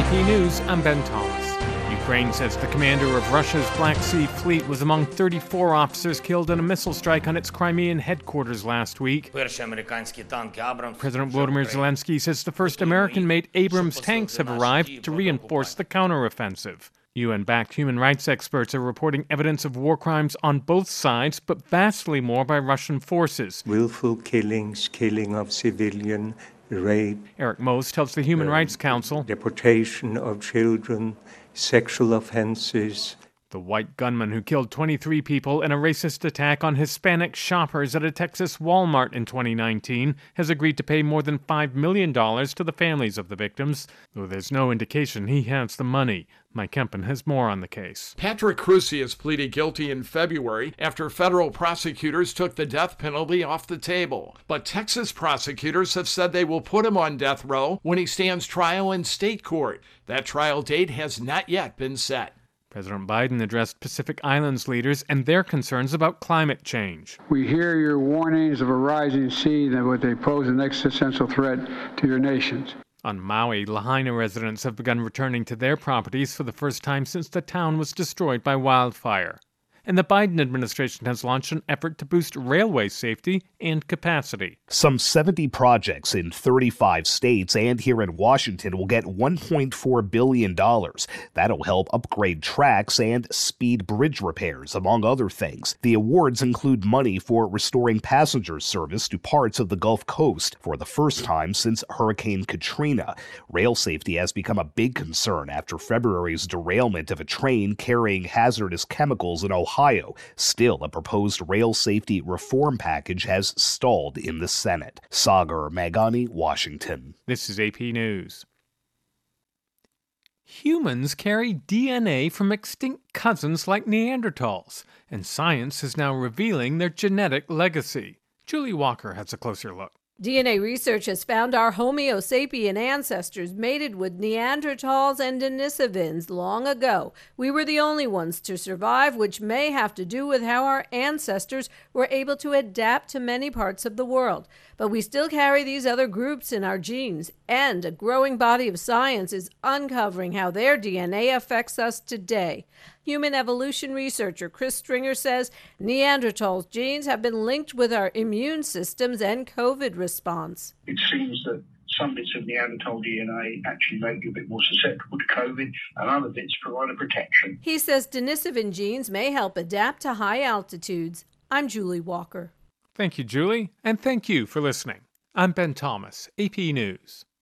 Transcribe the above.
AP News, I'm Ben Thomas. Ukraine says the commander of Russia's Black Sea Fleet was among 34 officers killed in a missile strike on its Crimean headquarters last week. President Volodymyr Zelensky says the first American-made Abrams tanks have arrived to reinforce the counteroffensive. UN-backed human rights experts are reporting evidence of war crimes on both sides, but vastly more by Russian forces. Willful killings, killing of civilian, rape. Eric Mose tells the Human Rights Council. Deportation of children, sexual offenses. The white gunman who killed 23 people in a racist attack on Hispanic shoppers at a Texas Walmart in 2019 has agreed to pay more than $5 million to the families of the victims, though there's no indication he has the money. Mike Kempen has more on the case. Patrick Crusius pleaded guilty in February after federal prosecutors took the death penalty off the table. But Texas prosecutors have said they will put him on death row when he stands trial in state court. That trial date has not yet been set. President Biden addressed Pacific Islands leaders and their concerns about climate change. We hear your warnings of a rising sea that would they pose an existential threat to your nations. On Maui, Lahaina residents have begun returning to their properties for the first time since the town was destroyed by wildfire. And the Biden administration has launched an effort to boost railway safety and capacity. Some 70 projects in 35 states and here in Washington will get $1.4 billion. That'll help upgrade tracks and speed bridge repairs, among other things. The awards include money for restoring passenger service to parts of the Gulf Coast for the first time since Hurricane Katrina. Rail safety has become a big concern after February's derailment of a train carrying hazardous chemicals in Ohio. Still, a proposed rail safety reform package has stalled in the Senate. Sagar Meghani, Washington. This is AP News. Humans carry DNA from extinct cousins like Neanderthals, and science is now revealing their genetic legacy. Julie Walker has a closer look. DNA research has found our Homo sapien ancestors mated with Neanderthals and Denisovans long ago. We were the only ones to survive, which may have to do with how our ancestors were able to adapt to many parts of the world. But we still carry these other groups in our genes, and a growing body of science is uncovering how their DNA affects us today. Human evolution researcher Chris Stringer says Neanderthals' genes have been linked with our immune systems and COVID response. It seems that some bits of Neanderthal DNA actually make you a bit more susceptible to COVID, and other bits provide a protection. He says Denisovan genes may help adapt to high altitudes. I'm Julie Walker. Thank you, Julie, and thank you for listening. I'm Ben Thomas, AP News.